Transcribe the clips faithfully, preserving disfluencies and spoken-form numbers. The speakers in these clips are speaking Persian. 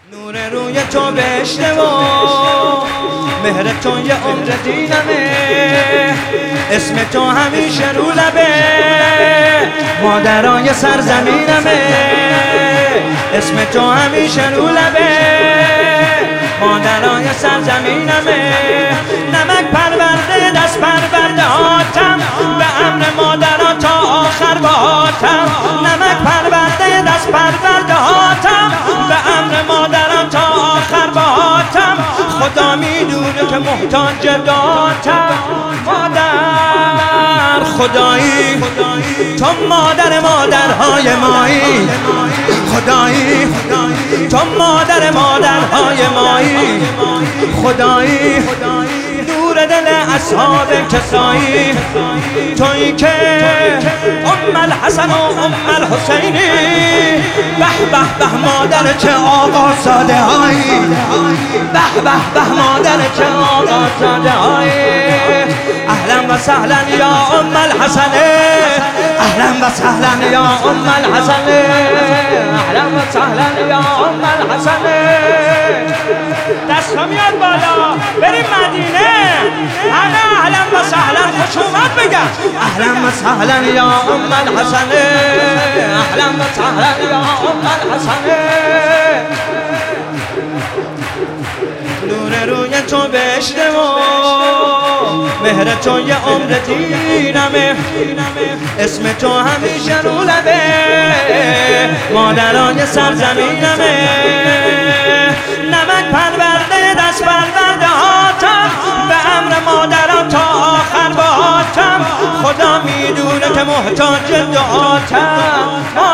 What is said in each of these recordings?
نور روی تو بشته و مهر تو یه عمر دیدمه، اسم تو همیشه رو لبه مادرای سرزمینمه، اسم تو همیشه رو لبه مادرای سرزمینمه. نمک پرورده دست پرورده هاتم، به امر مادرها تا آخر باهاتم. نمک پرورده دست پرورده هاتم، به امر مادرها تا آخر باهاتم. خدا میدونه که محتاج داتم. مادر خدایی تو مادر مادرهای مایی، خدایی تو مادر مادرهای مایی، خدایی نور دل اصحاب کسایی، تویی که ام الحسن و ام الحسینی. به به به مادر چه آقازاده هایی، به به به مادر چه آقازاده هایی. اهلا و سهلا یا ام الحسن، اهلا و سهلا یا ام الحسن، اهلا و سهلا یا ام الحسن. دستا میاد بالا بریم مدینه. انا اهلا و سهلا خوش اومد بگم. اهلا و سهلا یا ام الحسن، اهلا و سهلا یا ام الحسن. نور روی تو بشته و مهر تو یه عمر دیدمه، اسم تو همیشه رو لبه مادرای سرزمینمه. نمک پرورده دست پرورده هاتم، به امر مادرها تا آخر باهاتم. خدا میدونه که محتاج دعاتم.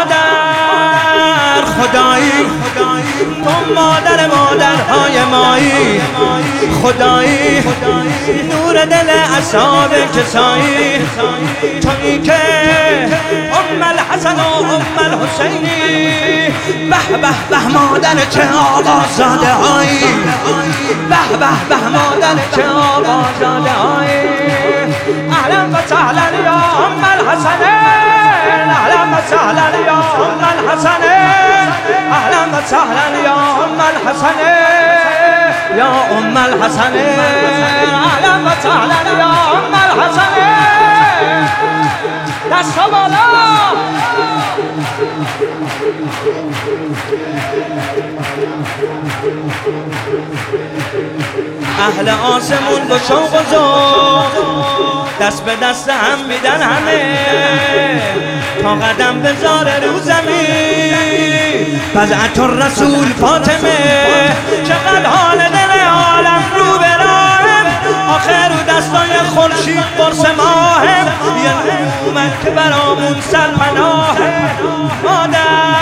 مادر خدایی تو مادر مادرهای مایی، خدایی نور دل اصحاب کسایی، تویی که ام الحسن و ام الحسینی. به به به مادر چه آقازاده هایی، به به به مادر چه آقازاده هایی. اهلا و سهلا یا ام الحسن، اهلا و سهلا یا ام الحسن، اهلا و سهلا یا ام الحسن، یا ام الحسن، اهلا و سهلا یا ام الحسن. دستا بالا. اهل آسمون با شوق و ذوق دست به دست هم میدن همه، تا قدم بذاره رو زمین فزعت الرسول فاطمه. چقدر حال دل عالم رو به راهم، آخر رو دستای خورشید قرص ماهم. یه اومد که برامون سرپناهه. مادر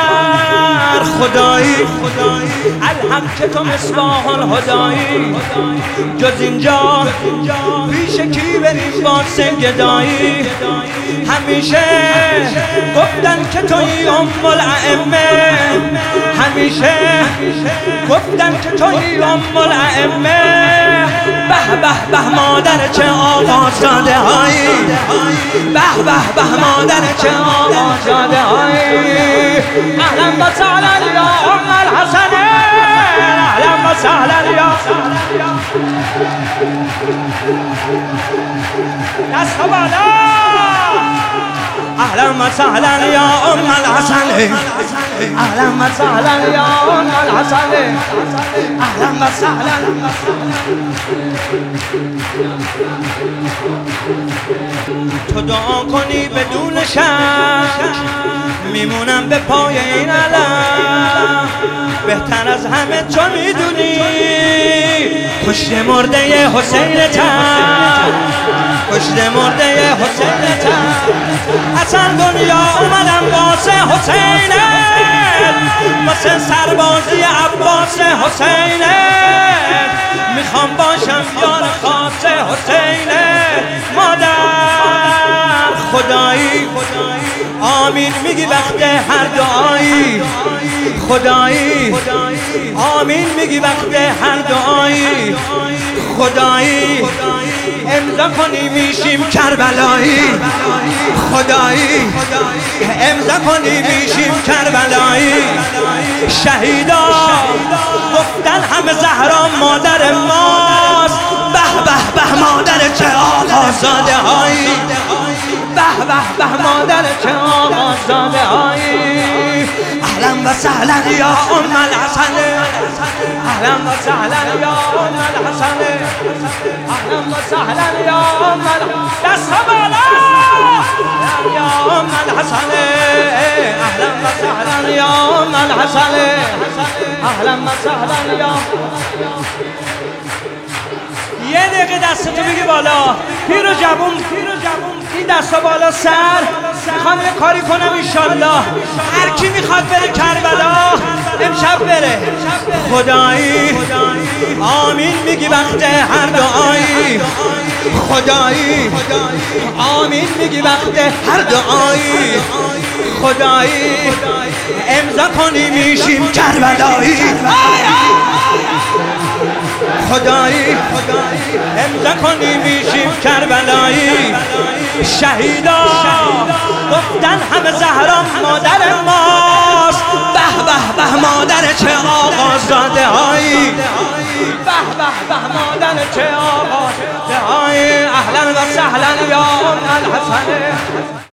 خدایی الحق که تو مصباح الهدایی، جز اینجا پیش کی بریم با سنگدایی. همیشه گفتن که تویی ام الائمه، همیشه گفتن که تویی ام الائمه. به به به مادر چه آقازاده هایی، به به به مادر چه آقازاده هایی. اهلا و سهلا یا ام الحسن، اهلا و سهلا یا. دستا بالا. اهلا و سهلا یا ام الحسن، اهلا و سهلا یا ام الحسن، اهلا و سهلا. تو دعا کنی بدون شک، میمونم به پای این علم. بهتر از همه تو میدونی کشت مرده حسین تن، کشت مرده حسین تن. اصلا دنیا اومدم واسه حسینه، واسه سربازی عباس حسینه. میخوام باشم یار خاص حسینه. مادر خدایی آمین میگی وقت هر دعایی، خدایی آمین میگی وقت هر دعایی. خدایی امضا کنی میشیم کربلایی، خدایی امضا کنی میشیم کربلایی. شهیدا آقازاده هایی، به به به مادر چه آقازاده هایی. اهلا و سهلا یا ام الحسن، اهلا و سهلا یا ام الحسن، اهلا و سهلا یا ام الحسن. دست بالا یا ام الحسن، اهلا و سهلا یا ام الحسن، اهلا و سهلا یا. یه دقیقه دستتو بگی بالا. پیر و جوون، پیر و جوون، این دستا بالا سر. میخوام یه کاری کنم انشالله هر کی میخواد بره کربلا امشب بره. خدایی آمین میگی وقت هر دعایی، خدایی آمین میگی وقت هر دعایی. خدایی امضا کنی میشیم کربلایی. خدایی امضا کنی میشیم کربلایی. شهیدا گفتن همه زهرا مادر ماست. به به به مادر چه آقازاده هایی، به به به مادر چه آقازاده هایی. اهلا و سهلا یا ام الحسن.